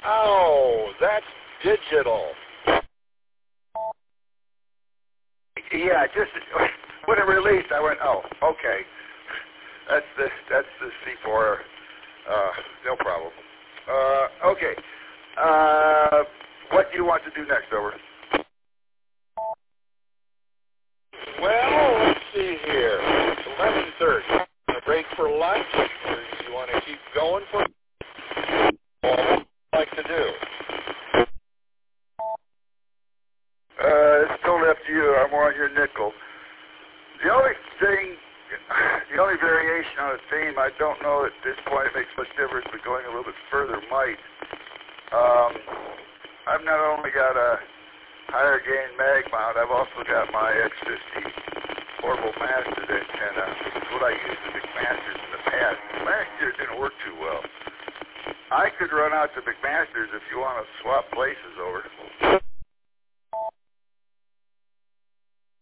Oh, that's digital. Yeah, just when it released, I went, oh, okay. That's the C4. No problem. Okay. What do you want to do next, over? Well, let's see here. It's 11:30. A break for lunch, or you want to keep going for what would you like to do? It's totally up to you. I'm on your nickel. The only variation on the theme, I don't know at this point it makes much difference, but going a little bit further might. I've not only got a higher gain mag mount, I've also got my X50 portable Masters antenna, which is what I used the McMasters in the past. Last year it didn't work too well. I could run out to McMasters if you want to swap places over.